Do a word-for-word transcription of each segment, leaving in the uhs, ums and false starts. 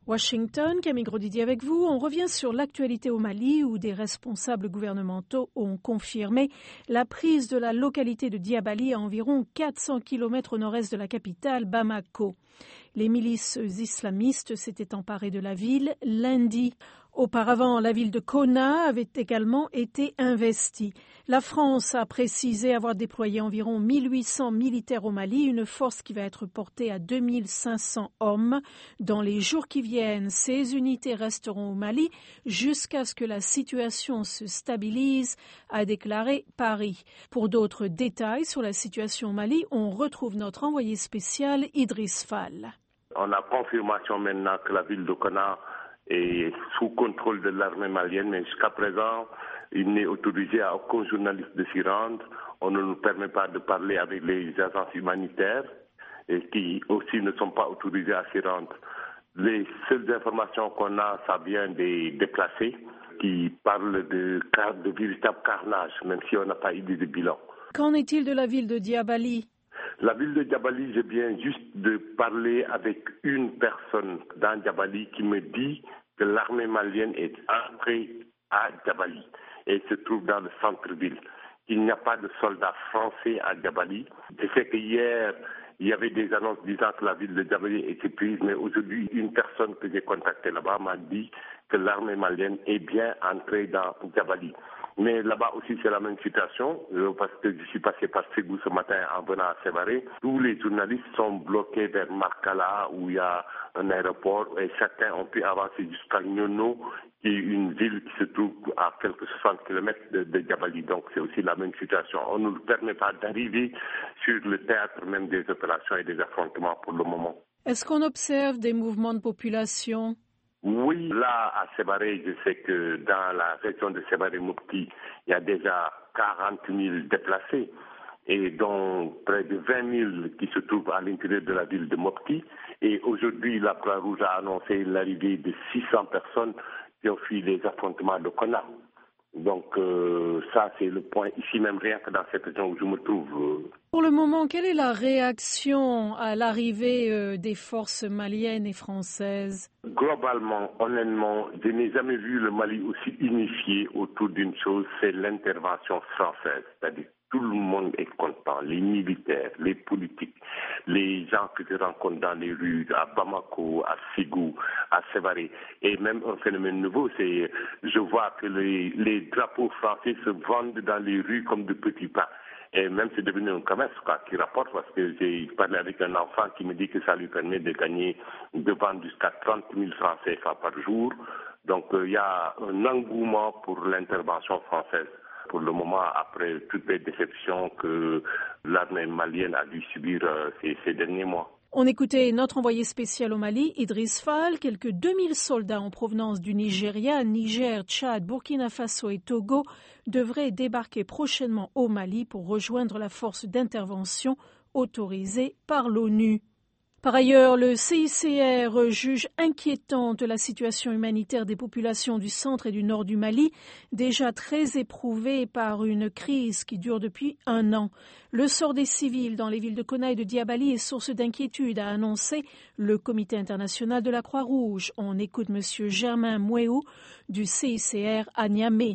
Washington, Camille Grosdidier avec vous. On revient sur l'actualité au Mali où des responsables gouvernementaux ont confirmé la prise de la localité de Diabali à environ quatre cents kilomètres au nord-est de la capitale, Bamako. Les milices islamistes s'étaient emparées de la ville lundi. Auparavant, la ville de Konna avait également été investie. La France a précisé avoir déployé environ mille huit cents militaires au Mali, une force qui va être portée à deux mille cinq cents hommes. Dans les jours qui viennent, ces unités resteront au Mali jusqu'à ce que la situation se stabilise, a déclaré Paris. Pour d'autres détails sur la situation au Mali, on retrouve notre envoyé spécial Idriss Fall. On a confirmation maintenant que la ville de Konna est sous contrôle de l'armée malienne, mais jusqu'à présent, il n'est autorisé à aucun journaliste de s'y rendre. On ne nous permet pas de parler avec les agences humanitaires et qui aussi ne sont pas autorisés à s'y rendre. Les seules informations qu'on a, ça vient des déplacés qui parlent de, de véritable carnage, même si on n'a pas idée de bilan. Qu'en est-il de la ville de Diabali ? La ville de Diabali, je viens juste de parler avec une personne dans Diabali qui me dit que l'armée malienne est entrée à Diabali et se trouve dans le centre-ville. Il n'y a pas de soldats français à Diabali. Je sais qu'hier, il y avait des annonces disant que la ville de Diabali était prise, mais aujourd'hui, une personne que j'ai contactée là-bas m'a dit que l'armée malienne est bien entrée dans Diabali. Mais là-bas aussi, c'est la même situation, parce que je suis passé par Ségou ce matin en venant à Sévaré. Tous les journalistes sont bloqués vers Markala, où il y a un aéroport, et certains ont pu avancer jusqu'à Nyono, qui est une ville qui se trouve à quelques soixante kilomètres de, de Diabali. Donc c'est aussi la même situation. On ne nous permet pas d'arriver sur le théâtre même des opérations et des affrontements pour le moment. Est-ce qu'on observe des mouvements de population ? Oui, là, à Sévaré, je sais que dans la région de Sévaré-Mopti, il y a déjà quarante mille déplacés et dont près de vingt mille qui se trouvent à l'intérieur de la ville de Mopti. Et aujourd'hui, la Croix-Rouge a annoncé l'arrivée de six cents personnes qui ont fui les affrontements de Konna. Donc euh, ça, c'est le point ici même, rien que dans cette région où je me trouve. Pour le moment, quelle est la réaction à l'arrivée euh, des forces maliennes et françaises ? Globalement, honnêtement, je n'ai jamais vu le Mali aussi unifié autour d'une chose, c'est l'intervention française. C'est-à-dire tout le monde est content, les militaires, les politiques, les gens que je rencontre dans les rues, à Bamako, à Ségou, à Sévaré. Et même un phénomène nouveau, c'est je vois que les, les drapeaux français se vendent dans les rues comme de petits pains. Et même c'est devenu un commerce quoi, qui rapporte, parce que j'ai parlé avec un enfant qui me dit que ça lui permet de gagner, de vendre jusqu'à trente mille francs C F A par jour. Donc il euh, y a un engouement pour l'intervention française. Pour le moment, après toutes les déceptions que l'armée malienne a dû subir euh, ces, ces derniers mois. On écoutait notre envoyé spécial au Mali, Idriss Fall. Quelques deux mille soldats en provenance du Nigeria, Niger, Tchad, Burkina Faso et Togo devraient débarquer prochainement au Mali pour rejoindre la force d'intervention autorisée par l'ONU. Par ailleurs, le C I C R juge inquiétante la situation humanitaire des populations du centre et du nord du Mali, déjà très éprouvées par une crise qui dure depuis un an. Le sort des civils dans les villes de Konna et de Diabali est source d'inquiétude, a annoncé le Comité international de la Croix-Rouge. On écoute M. Germain Mouéou du C I C R à Niamey.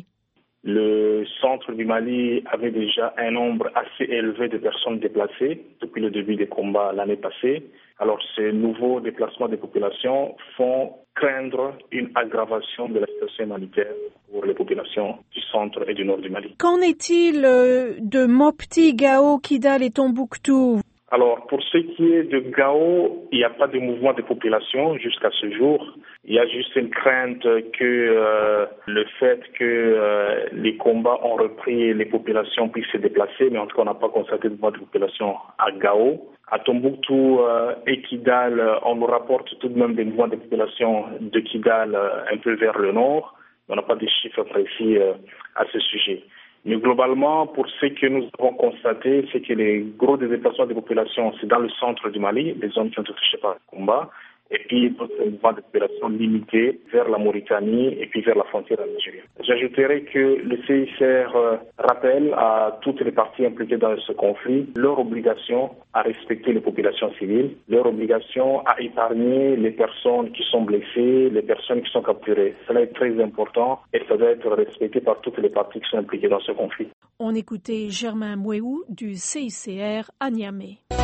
Le centre du Mali avait déjà un nombre assez élevé de personnes déplacées depuis le début des combats l'année passée. Alors ces nouveaux déplacements des populations font craindre une aggravation de la situation humanitaire pour les populations du centre et du nord du Mali. Qu'en est-il de Mopti, Gao, Kidal et Tombouctou ? Alors, pour ce qui est de Gao, il n'y a pas de mouvement de population jusqu'à ce jour. Il y a juste une crainte que euh, le fait que euh, les combats ont repris, les populations puissent se déplacer, mais en tout cas, on n'a pas constaté de mouvement de population à Gao. À Tombouctou euh, et Kidal, on nous rapporte tout de même des mouvements de population de Kidal euh, un peu vers le nord. On n'a pas de chiffres précis euh, à ce sujet. Mais globalement, pour ce que nous avons constaté, c'est que les gros déplacements des populations, c'est dans le centre du Mali, les zones qui ont été touchées par le combat. et puis d'autres mouvements de population limités vers la Mauritanie et puis vers la frontière algérienne. J'ajouterai que le C I C R rappelle à toutes les parties impliquées dans ce conflit leur obligation à respecter les populations civiles, leur obligation à épargner les personnes qui sont blessées, les personnes qui sont capturées. Cela est très important et ça doit être respecté par toutes les parties qui sont impliquées dans ce conflit. On écoutait Germain Mouéou du C I C R à Niamey.